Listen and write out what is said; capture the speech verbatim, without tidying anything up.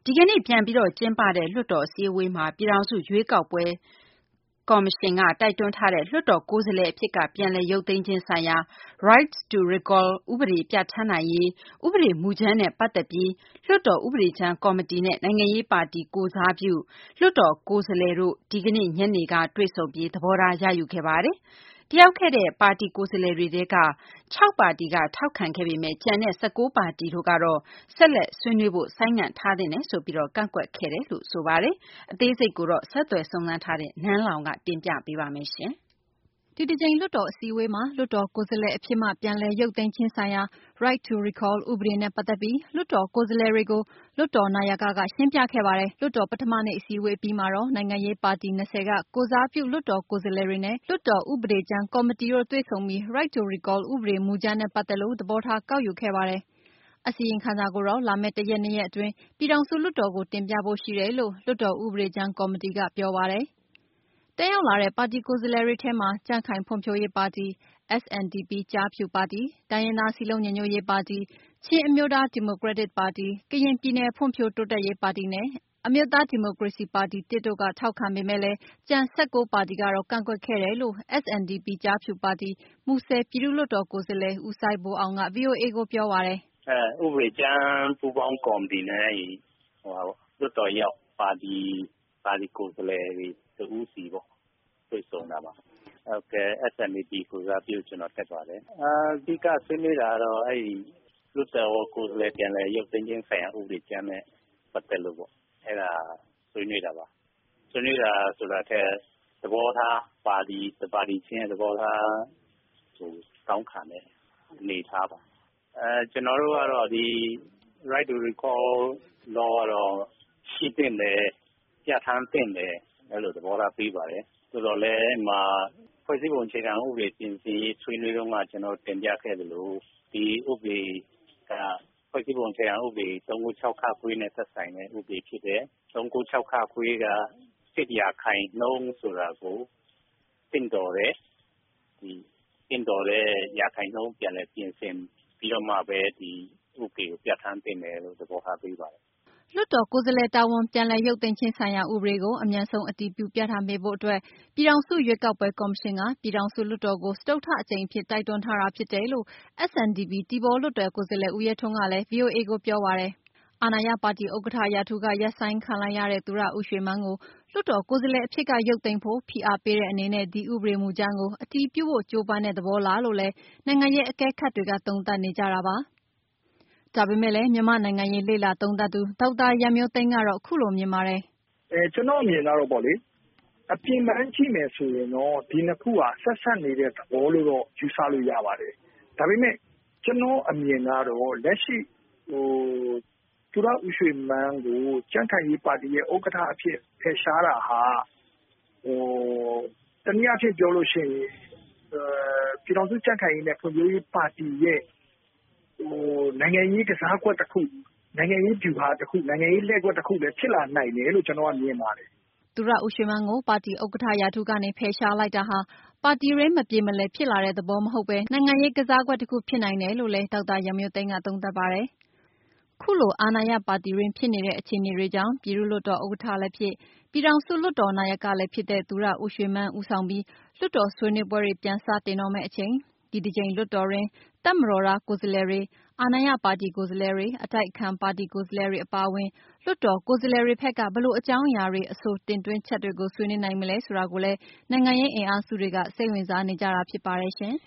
ဒီကနေ့ပြန်ပြီးကျင်းပတဲ့လွှတ်တော်အစည်းအဝေးမှာပြည်ထောင်စုရွေးကောက်ပွဲကော်မရှင်ကတိုက်တွန်းထားတဲ့လွှတ်တော်ကိုယ်စားလှယ်အဖြစ်ကပြန်လည်ရုပ်သိမ်းခြင်းဆိုင်ရာ Right to Recall ဥပဒေပြဌာန်းနိုင်ရေးဥပဒေမူကြမ်းနဲ့ပတ်သက်ပြီးလွှတ်တော်ဥပဒေကြမ်းကော်မတီနဲ့နိုင်ငံရေးပါတီကိုယ်စားပြုလွှတ်တော်ကိုယ်စားလှယ်တို့ဒီကနေ့ညနေကတွေ့ဆုံပြီးသဘောထားရယူခဲ့ပါတယ်။တယောက်ခဲ့တဲ့ပါတီကိုယ်စားလှယ်တွေထဲက၆ပါတီကထောက်ခံခဲ့ပေမဲ့ကျန်တဲ့၁၉ပါတီတို့ကတော့ဆက်လက်ဆွေးနွေးဖို့ဆိုင်းငံ့ထားသင့်တယ်ဆိုပြီးကန့်ကွက်ခဲ့တယ်လို့ဆိုပါတယ်။အသေးစိတ်ကိုတော့ဆက်သွယ်စုံစမ်းထားတဲ့နန်းလောင်ဝ်ကတင်ပြပေးပါမယ်ရှင်။ဒီတစ်ကြိမ်လွှတ်တော်အစည်းအဝေးမှာလွှတ်တော်ကိုယ်စားလှယ်အဖြစ်မှပြန်လည်ရုပ်သိမ်းခြင်းဆိုင်ရာ Right to Recall ဥပဒေနဲ့ပတ်သက်ပြီးလွှတ်တော်ကိုယ်စားလှယ်တွေကိုလွှတ်တော်နာယကကရှင်းပြခဲ့ပါတယ်။လွှတ်တော်ပထမနေ့အစည်းအဝေးအပြီးမှာတော့နိုင်ငံရေးပါတီ၂၀ကကိုယ်စားပြုလွှတ်တော်ကိုယ်စားလှယ်တွေနဲ့လွှတ်တော်ဥပဒေကြမ်းကော်မတီတို့တွေ့ဆုံပြီး Right to Recall ဥပဒေမူကြမ်းနဲ့ပတ်သက်လို့သဘောထားကောက်ယူခဲ့ပါတယ်။အစီရင်ခံစာကိုတော့လာမယ့်တစ်ရက်နှစ်ရက်အတွင်းပြည်ထောင်စုလွှတ်တော်ကိုတင်ပြဖို့ရှိတယ်လို့လွှတ်တော်ဥပဒေကြမ်းကော်မတီကပြောပါတယ်။တက်ရောက်လာတဲ့ပါတီကိုယ်စားလှယ်တွေထဲမှာကြံ့ခိုင်ဖွံ့ဖြိုးရေးပါတီ S N D P ကျားဖြူပါတီတိုင်းရင်းသားစည်းလုံးညီညွတ်ရေးပါတီချင်းအမျိုးသားဒီမိုကရက်တစ်ပါတီကရင်ပြည်နယ်ဖွံ့ဖြိုးတိုးတက်ရေးပါတီနဲ့အမျိုးသားဒီမိုကရေစီပါတီတစ်တို့ကထောက်ခံပေမဲ့လည်းကျန်၁၉ပါတီကတော့ကန့်ကွက်ခဲ့တယ်လို့ S N D P ကျားဖြူပါတီမူဆယ်ပြည်သူ့လွှတ်တော်ကိုယ်စားလှယ်ဦးစိုင်းဘိုးအောင်က V O A ကိုပြောပါတယ်။အဲဥပဒေကြမ်းပူးပေါင်းကော်မတီနဲ့ဟိုလွှတ်တော်ရောက်ပါတီပါတီကိုယ်စားလှယ်တွေတဦးစီပေါ့တွေ့ဆုံတာပါ။ဟုတ်ကဲ့ S N D P ကိုစားပြုကျွန်တော်တက်ပါတယ်။အဓိကဆွေးနွေးတာတော့အဲ့ဒီလွှတ်တော်ကိုယ်စားလှယ်ပြန်လည်ရုပ်သိမ်းခြင်းဆိုင်ရာဥပဒေကြမ်းနဲ့ပတ်သက်လို့ပေါ့အဲ့ဒါဆွေးနွေးတာပါ။ဆွေးနွေးတာဆိုတာထက်သဘောထားပါတီပါတီချင်းသဘောထားဟိုတောင်းခံတဲ့အနေထားပါ။အဲကျွန်တော်တို့ကတော့ဒီ Right to Recall law တော့ရှိတဲ့လေပြဋ္ဌာန်းတဲ့လေအဲ့လိုသဘောထားပေးပါတယ်။ဆိုတော့လည်းမှာဖွဲ့စည်းပုံအခြေခံဥပဒေပြင်ဆင်ရေးဆွေးနွေးတော့မှကျွန်တော်တင်ပြခဲ့တယ်လို့ဒီဥပဒေကဖွဲ့စည်းပုံအခြေခံဥပဒေ၃၉၆ခခွေးနဲ့သက်ဆိုင်တဲ့ဥပဒေဖြစ်တယ်။၃၉၆ခခွေးကစစ်ရာခိုင်နှုန်းဆိုတာကိုတင်တော်တယ်။ဒီတင်တော်တဲ့ရာခိုင်နှုန်းပြန်လည်ပြင်ဆင်ပြီးတော့မှပဲဒီဥပဒေကိုပြဋ္ဌာန်းတင်တယ်လို့သဘောထားပေးပါတယ်။လွှတ်တော်ကိုယ်စားလှယ်တာဝန်ပြန်လည်ရုပ်သိမ်းခြင်းဆိုင်ရာဥပဒေကိုအမြန်ဆုံးအတည်ပြုပြဋ္ဌာန်းပေးဖို့အတွက်ပြည်ထောင်စုရွေးကောက်ပွဲကော်မရှင်ကပြည်ထောင်စုလွှတ်တော်ကိုစတုတ္ထအကြိမ်အဖြစ်တိုက်တွန်းထားတာဖြစ်တယ်လို့ S N D P တီဘောလွှတ်တော်ကိုယ်စားလှယ်ဦးရဲထွန်းကလည်း V O A ကိုပြောပါတယ်။အာဏာရပါတီဥက္ကဋ္ဌရာထူးကရပ်ဆိုင်းခံလိုက်ရတဲ့သူရဦးရွှေမန်းကိုလွှတ်တော်ကိုယ်စားလှယ်အဖြစ်ကရုပ်သိမ်းဖို့ဖိအားပေးတဲ့အနေနဲ့ဒီဥပဒေမူကြမ်းကိုအတည်ပြုဖို့ကြိုးပမ်းတဲ့သဘောလားလို့လည်းနိုင်ငံရေးအကဲခတ်တွေကသုံးသပ်နေကြတာပါ။ဒါပေမဲ့လည်းမြန်မာနိုင်ငံရေးလေ့လာသုံးသပ်သူဒေါက်တာရန်မျိုးသိန်းကတော့ခုလိုမြင်ပါတယ်။အဲကျွန်တော်မြင်တာတော့ပေါ့လေအပြင်ပန်းကြည့်မယ်ဆိုရင်တော့ဒီနှစ်ခုဟာဆက်ဆက်နေတဲ့သဘောလို့တော့ယူဆလို့ရပါတယ်။ဒါပေမဲ့ကျွန်တော်အမြင်ကတော့လက်ရှိဟိုသူရဦးရွှေမန်းကိုကြံ့ခိုင်ရေးပါတီရဲ့ဥက္ကဋ္ဌအဖြစ်ဖယ်ရှားတာဟာဟိုတနည်းအားဖြင့်ပြောလို့ရှိရင်အဲပြည်တော်စုကြံ့ခိုင်ရေးနဲ့ဖွံ့ဖြိုးရေးပါတီရဲ့ဟိုနိုင်ငံရေးကစားကွက်တစ်ခုနိုင်ငံရေးဗျူဟာတစ်ခုနိုင်ငံရေးလက်ကွက်တစ်ခုလည်းဖြစ်လာနိုင်တယ်လို့ကျွန်တော်ကမြင်ပါတယ်။သူရဦးရွှေမန်းကိုပါတီဥက္ကဋ္ဌရာထူးကနေဖယ်ရှားလိုက်တာဟာပါတီရင်းမပြေမလည်ဖြစ်လာတဲ့သဘောမဟုတ်ပဲနိုင်ငံရေးကစားကွက်တစ်ခုဖြစ်နိုင်တယ်လို့လည်းဒေါက်တာရန်မျိုးသိန်းကသုံးသပ်ပါတယ်။ခုလိုအာဏာရပါတီရင်းဖြစ်နေတဲ့အခြေအနေတွေကြောင့်ပြည်သူ့လွှတ်တော်ဥက္ကဋ္ဌလည်းဖြစ်ပြည်ထောင်စုလွှတ်တော်နာယကလည်းဖြစ်တဲ့သူရဦးရွှေမန်းဦးဆောင်ပြီးလွှတ်တော်ဆွေးနွေးပွဲတွေပြန်စတင်တော့မယ့်အချိန်ဒီတစ်ကြိမ်လွှတ်တော်ရင်းတပ်မတော်သားကိုယ်စားလှယ်တွေအာဏာရပါတီကိုယ်စားလှယ်တွေအတိုက်အခံပါတီကိုယ်စားလှယ်တွေအပါအဝင်လွှတ်တော်ကိုယ်စားလှယ်တွေဘက်ကဘလို့အကြောင်းအရာတွေအဆိုတင်သွင်းချက်တွေကိုဆွေးနွေးနိုင်မလဲဆိုတာကိုလည်းနိုင်ငံရေးအင်အားစုတွေကစိတ်ဝင်စားနေကြတာဖြစ်ပါတယ်ရှင်